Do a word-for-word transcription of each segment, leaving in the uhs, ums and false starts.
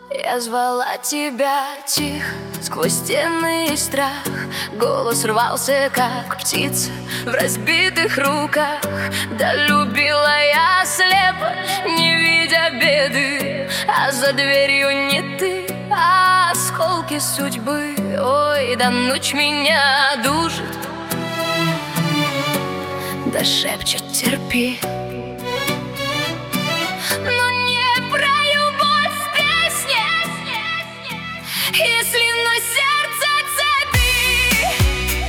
Я звала тебя тихо, сквозь стены и страх. Голос рвался, как птица в разбитых руках. Да любила я слепо, не видя беды. А за дверью не ты, а осколки судьбы. Ой, да ночь меня душит, да шепчет терпи. Если на сердце цепи.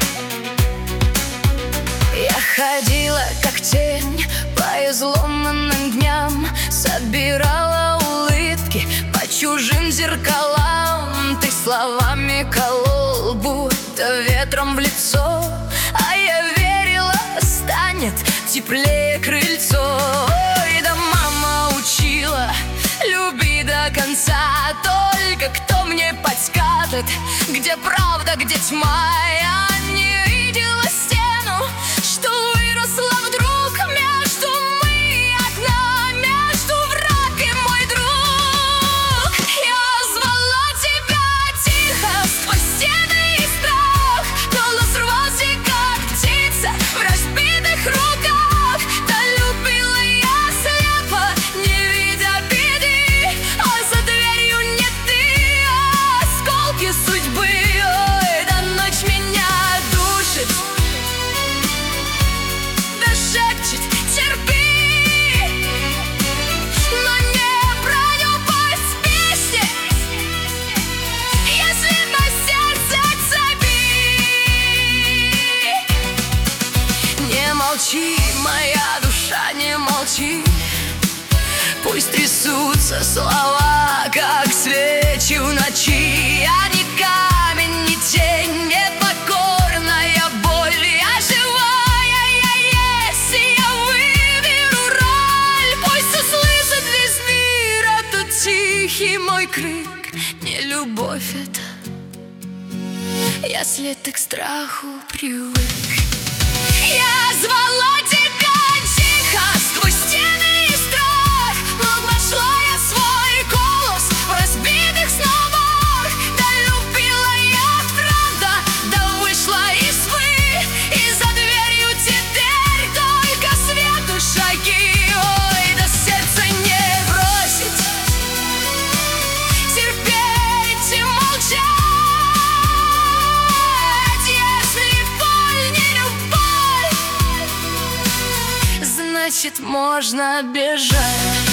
Я ходила, как тень, по изломанным дням, собирала улыбки по чужим зеркалам. Ты словами колол, будто ветром в лицо, а я верила, станет теплее крыльцо. Ой, да мама учила, люби до конца. Только кто мне подскажет, где правда, где тьма? Я не видела стену, что выросла вдруг между мы одна, между враг и мой друг. Я звала тебя тихо, сквозь стены и страх. Голос рвался, как птица в разбитых руках. Да любила я слепо, не видя беды. А за дверью не ты, а осколки судьбы. Ой, да ночь меня душит, да шепчет терпи. Но не броню пусть песни, если на сердце цепи. Не молчи, моя душа, не молчи. Пусть трясутся слова, как свечи в ночи. Я не камень, не тень, не покорная боль. Я живая, я есть, и я выберу роль. Пусть услышит весь мир этот тихий мой крик. Не любовь это, если ты к страху привык. Я звала тебя тихо, сквозь стены и страх. Но нашла я свой голос в разбитых сновах. Да любила я правда, да вышла из тьмы. И за дверью теперь только свету шаги. Ой, да сердце не бросить, терпеть и молчать. Если боль не любовь, значит можно бежать.